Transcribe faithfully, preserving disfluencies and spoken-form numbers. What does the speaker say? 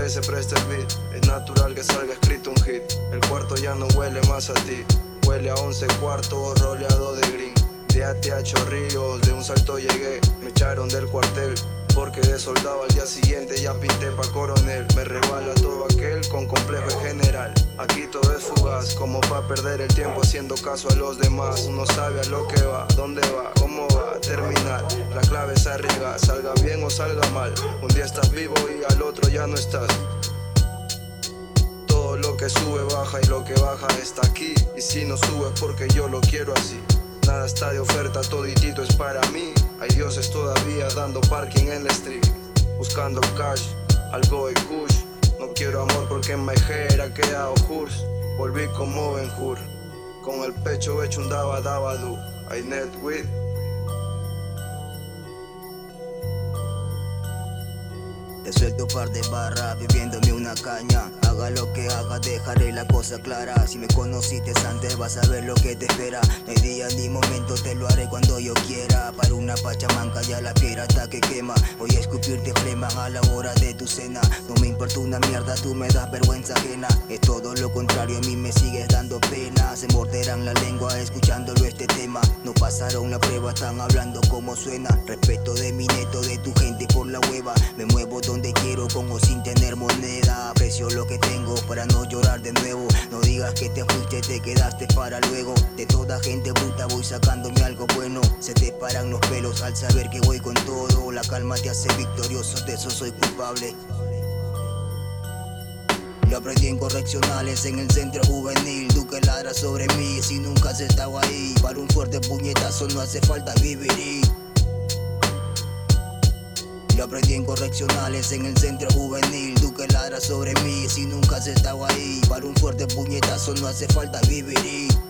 que se preste el beat, es natural que salga escrito un hit. El cuarto ya no huele más a ti, huele a once cuartos roleado de green. De A T a Chorrillos, de un salto llegué, me echaron del cuartel, porque de soldado al día siguiente ya pinté pa' coronel. Me rebala todo aquel con complejo en general. Aquí todo es fugaz, como pa' perder el tiempo haciendo caso a los demás. Uno sabe a lo que va, dónde va, cómo va a terminar. La clave es arriesgar, salga bien o salga mal. Un día estás vivo y al otro ya no estás. Todo lo que sube baja y lo que baja está aquí. Y si no sube es porque yo lo quiero así. Nada está de oferta, toditito es para mí. Hay dioses todavía dando parking en la street, buscando cash, algo de kush. No quiero amor porque en my hair ha quedado hurs. Volví como Ben Hur, con el pecho hecho un daba dabadu. I net with. Te suelto un par de barras, bebiéndome una caña. Haga lo que haga, dejaré la cosa clara. Si me conociste antes vas a ver lo que te espera. No hay día ni momento, te lo haré cuando yo quiera. Para una pachamanca ya la piedra hasta que quema. Voy a escupirte flema a la hora de tu cena. No me importa una mierda, tú me das vergüenza ajena. Es todo lo contrario, a mí me sigues dando pena. Se morderán la lengua escuchándolo este tema. No pasaron la prueba, están hablando como suena. Respeto de mi neto, de tu gente por la hueva. Me muevo donde quiero con o sin tener moneda. Aprecio lo que tengo para no llorar de nuevo. No digas que te fuiste, te quedaste para luego. De toda gente bruta voy sacándome algo bueno. Se te paran los pelos al saber que voy con todo. La calma te hace victorioso, de eso soy culpable. Lo aprendí en correccionales, en el centro juvenil. Tú que ladras sobre mí si nunca has estado ahí. Para un fuerte puñetazo no hace falta vivir. Lo aprendí en correccionales, en el centro juvenil. Tú que ladras sobre mí si nunca has estado ahí. Para un fuerte puñetazo no hace falta vivir.